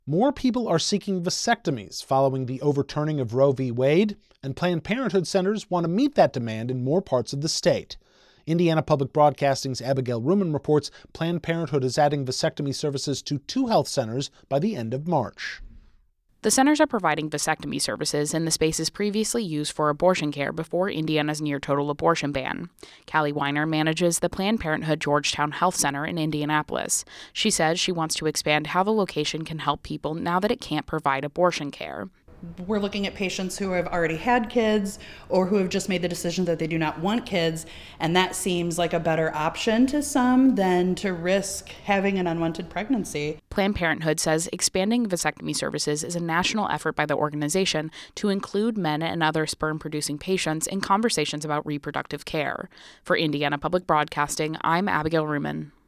More people are seeking vasectomies following the overturning of Roe v. Wade, and Planned Parenthood centers want to meet that demand in more parts of the state. Indiana Public Broadcasting's Abigail Ruman reports Planned Parenthood is adding vasectomy services to 2 health centers by the end of March. The centers are providing vasectomy services in the spaces previously used for abortion care before Indiana's near-total abortion ban. Callie Weiner manages the Planned Parenthood Georgetown Health Center in Indianapolis. She says she wants to expand how the location can help people now that it can't provide abortion care. We're looking at patients who have already had kids or who have just made the decision that they do not want kids, and that seems like a better option to some than to risk having an unwanted pregnancy. Planned Parenthood says expanding vasectomy services is a national effort by the organization to include men and other sperm-producing patients in conversations about reproductive care. For Indiana Public Broadcasting, I'm Abigail Ruman.